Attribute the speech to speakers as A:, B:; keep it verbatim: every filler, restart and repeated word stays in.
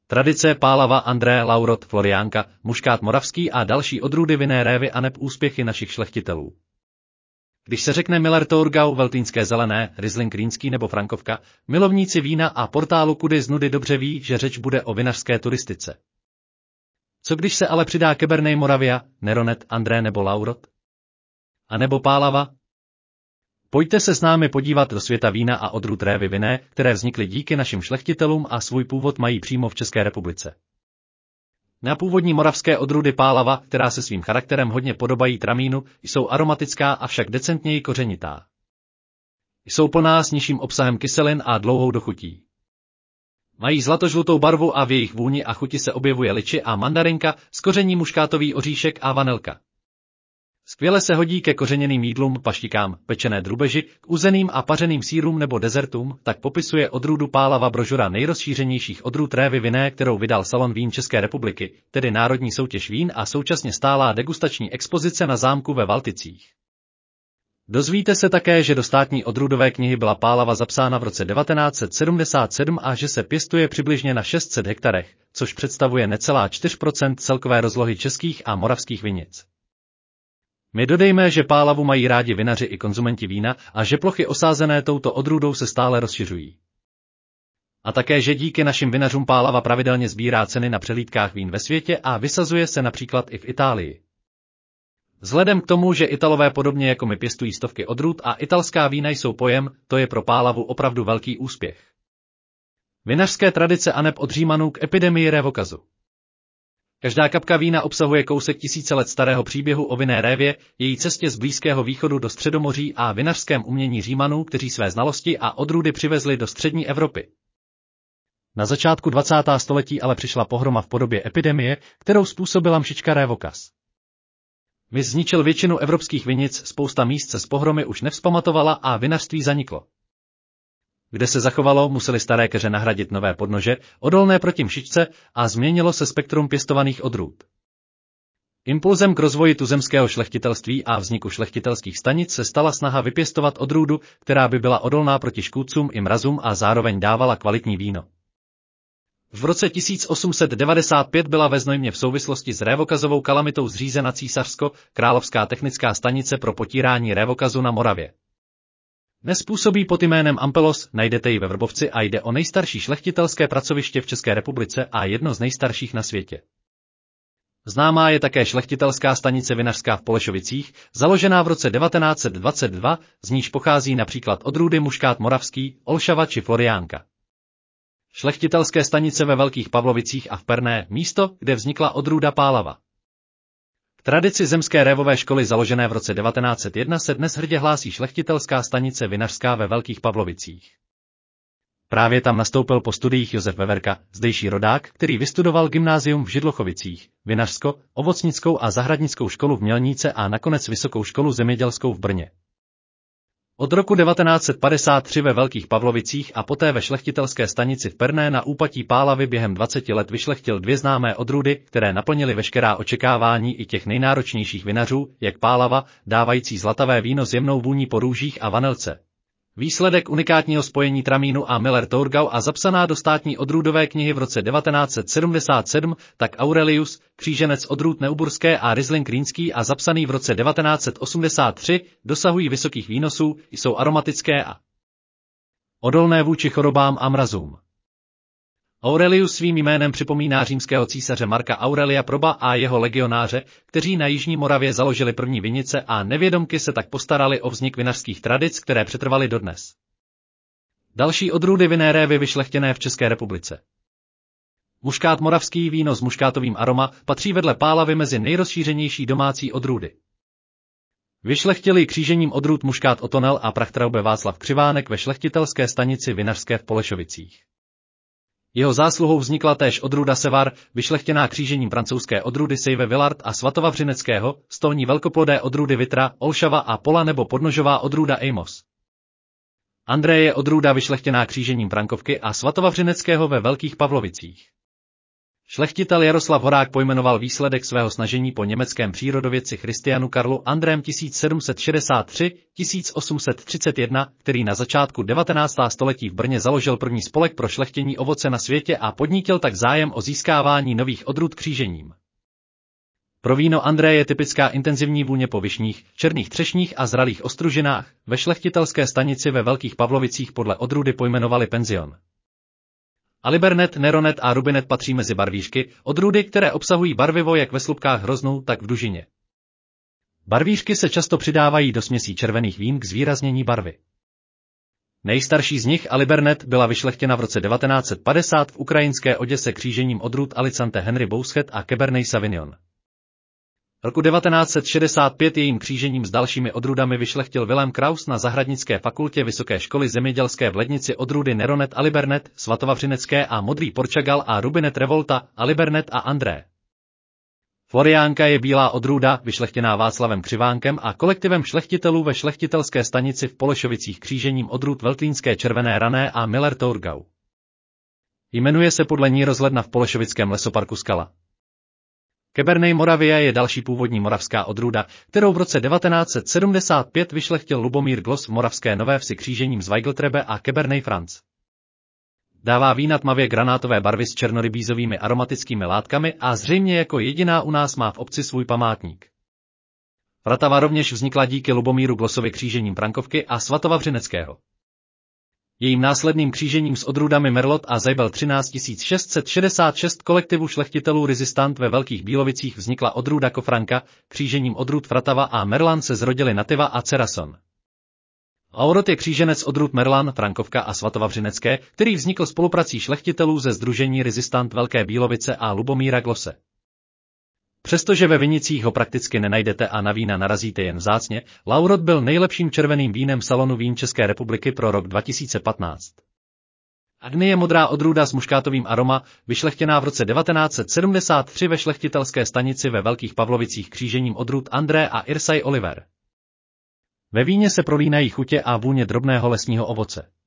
A: Tradice, Pálava, André, Laurot, Floriánka, Muškát moravský a další odrůdy vinné révy aneb úspěchy našich šlechtitelů. Když se řekne Miller Thurgau, Veltlínské zelené, Riesling rýnský nebo Frankovka, milovníci vína a portálu Kudy z nudy dobře ví, že řeč bude o vinařské turistice. Co když se ale přidá Cabernet Moravia, Neronet, André nebo Laurot? A nebo Pálava? Pojďte se s námi podívat do světa vína a odrůd révy vinné, které vznikly díky našim šlechtitelům a svůj původ mají přímo v České republice. Na původní moravské odrůdy Pálava, která se svým charakterem hodně podobají tramínu, jsou aromatická, avšak decentněji kořenitá. Jsou plná s nižším obsahem kyselin a dlouhou dochutí. Mají zlatožlutou barvu a v jejich vůni a chuti se objevuje liči a mandarinka, z koření muškátový oříšek a vanilka. Skvěle se hodí ke kořeněným jídlům, paštikám, pečené drůbeži, k uzeným a pařeným sýrům nebo dezertům, tak popisuje odrůdu Pálava brožura nejrozšířenějších odrůd révy vinné, kterou vydal Salon vín České republiky, tedy Národní soutěž vín a současně stálá degustační expozice na zámku ve Valticích. Dozvíte se také, že do státní odrůdové knihy byla Pálava zapsána v roce devatenáct set sedmdesát sedm a že se pěstuje přibližně na šest set hektarech, což představuje necelá čtyři procenta celkové rozlohy českých a moravských vinic. My dodejme, že Pálavu mají rádi vinaři i konzumenti vína a že plochy osázené touto odrůdou se stále rozšiřují. A také, že díky našim vinařům Pálava pravidelně sbírá ceny na přehlídkách vín ve světě a vysazuje se například i v Itálii. Vzhledem k tomu, že Italové podobně jako my pěstují stovky odrůd a italská vína jsou pojem, to je pro Pálavu opravdu velký úspěch. Vinařské tradice aneb od Římanů k epidemii révokazu. Každá kapka vína obsahuje kousek tisíce let starého příběhu o vinné révě, její cestě z Blízkého východu do Středomoří a vinařském umění Římanů, kteří své znalosti a odrůdy přivezli do střední Evropy. Na začátku dvacátého století ale přišla pohroma v podobě epidemie, kterou způsobila mšička révokaz. Viz zničil většinu evropských vinic, spousta míst se z pohromy už nevzpamatovala a vinařství zaniklo. Kde se zachovalo, museli staré keře nahradit nové podnože, odolné proti mšičce, a změnilo se spektrum pěstovaných odrůd. Impulzem k rozvoji tuzemského šlechtitelství a vzniku šlechtitelských stanic se stala snaha vypěstovat odrůdu, která by byla odolná proti škůdcům i mrazům a zároveň dávala kvalitní víno. V roce tisíc osm set devadesát pět byla ve Znojmě v souvislosti s révokazovou kalamitou zřízena císařsko-královská technická stanice pro potírání révokazu na Moravě. Dnes působí pod jménem Ampelos, najdete ji ve Vrbovci a jde o nejstarší šlechtitelské pracoviště v České republice a jedno z nejstarších na světě. Známá je také šlechtitelská stanice vinařská v Polešovicích, založená v roce devatenáct set dvacet dva, z níž pochází například odrůdy Muškát moravský, Olšava či Floriánka. Šlechtitelské stanice ve Velkých Pavlovicích a v Perné, místo, kde vznikla odrůda Pálava. K tradici zemské révové školy založené v roce devatenáct set jedna se dnes hrdě hlásí šlechtitelská stanice vinařská ve Velkých Pavlovicích. Právě tam nastoupil po studiích Josef Veverka, zdejší rodák, který vystudoval gymnázium v Židlochovicích, vinařsko, ovocnickou a zahradnickou školu v Mělníce a nakonec vysokou školu zemědělskou v Brně. Od roku devatenáct set padesát tři ve Velkých Pavlovicích a poté ve šlechtitelské stanici v Perné na úpatí Pálavy během dvaceti let vyšlechtil dvě známé odrůdy, které naplnily veškerá očekávání i těch nejnáročnějších vinařů, jak Pálava, dávající zlatavé víno s jemnou vůní po růžích a vanilce. Výsledek unikátního spojení tramínu a Miller Thurgau a zapsaná do státní odrůdové knihy v roce devatenáct set sedmdesát sedm, tak Aurelius, kříženec odrůd Neuburské a Riesling rýnský a zapsaný v roce devatenáct set osmdesát tři, dosahují vysokých výnosů, jsou aromatické a odolné vůči chorobám a mrazům. Aurelius svým jménem připomíná římského císaře Marka Aurelia Proba a jeho legionáře, kteří na jižní Moravě založili první vinice a nevědomky se tak postarali o vznik vinařských tradic, které přetrvaly dodnes. Další odrůdy vinné révy vyšlechtěné v České republice. Muškát moravský, víno s muškátovým aroma, patří vedle Pálavy mezi nejrozšířenější domácí odrůdy. Vyšlechtili křížením odrůd Muškát Otonel a Prachtraube Václav Křivánek ve šlechtitelské stanici vinařské v Polešovicích. Jeho zásluhou vznikla též odrůda Sevar, vyšlechtěná křížením francouzské odrůdy Seyve Villard a Svatovavřineckého, stolní velkoplodé odrůdy Vitra, Olšava a Pola nebo podnožová odrůda Amos. André je odrůda vyšlechtěná křížením Frankovky a Svatovavřineckého ve Velkých Pavlovicích. Šlechtitel Jaroslav Horák pojmenoval výsledek svého snažení po německém přírodovědci Christianu Karlu Andrém tisíc sedm set šedesát tři až tisíc osm set třicet jedna, který na začátku devatenáctého století v Brně založil první spolek pro šlechtění ovoce na světě a podnítil tak zájem o získávání nových odrůd křížením. Pro víno André je typická intenzivní vůně po višních, černých třešních a zralých ostružinách. Ve šlechtitelské stanici ve Velkých Pavlovicích podle odrůdy pojmenovali penzion. Alibernet, Neronet a Rubinet patří mezi barvířky, odrůdy, které obsahují barvivo jak ve slupkách hroznou, tak v dužině. Barvířky se často přidávají do směsí červených vín k zvýraznění barvy. Nejstarší z nich, Alibernet, byla vyšlechtěna v roce devatenáct set padesát v ukrajinské Oděse křížením odrůd Alicante Henry Bouschet a Cabernet Sauvignon. Roku devatenáct set šedesát pět jejím křížením s dalšími odrůdami vyšlechtil Vilém Kraus na Zahradnické fakultě Vysoké školy zemědělské v Lednici odrůdy Neronet Alibernet, Svatovavřinecké a Modrý Porčagal a Rubinet Revolta, Alibernet a André. Floriánka je bílá odrůda, vyšlechtěná Václavem Křivánkem a kolektivem šlechtitelů ve šlechtitelské stanici v Polešovicích křížením odrůd Veltlínské červené rané a Miller Thurgau. Jmenuje se podle ní rozhledna v Polešovickém lesoparku Skala. Cabernet Moravia je další původní moravská odrůda, kterou v roce devatenáct set sedmdesát pět vyšlechtil Lubomír Glos v Moravské Nové Vsi křížením z Weigeltrebe a Cabernet Franc. Dává vína tmavě granátové barvy s černorybízovými aromatickými látkami a zřejmě jako jediná u nás má v obci svůj památník. Vratava rovněž vznikla díky Lubomíru Glosovi křížením Prankovky a Svatovavřineckého. Jejím následným křížením s odrůdami Merlot a Zajbel třináct tisíc šest set šedesát šest kolektivu šlechtitelů Resistant ve Velkých Bílovicích vznikla odrůda Kofranka, křížením odrůd Fratava a Merlan se zrodili Nativa a Cerason. Laurot je kříženec odrůd Merlan, Frankovka a Svatovavřinecké, který vznikl spoluprací šlechtitelů ze sdružení Resistant Velké Bílovice a Lubomíra Glose. Přestože ve vinicích ho prakticky nenajdete a na vína narazíte jen vzácně, Laurot byl nejlepším červeným vínem salonu vín České republiky pro rok dva tisíce patnáct. Agny je modrá odrůda s muškátovým aroma, vyšlechtěná v roce devatenáct set sedmdesát tři ve šlechtitelské stanici ve Velkých Pavlovicích křížením odrůd André a Irsay Oliver. Ve víně se prolínají chutě a vůně drobného lesního ovoce.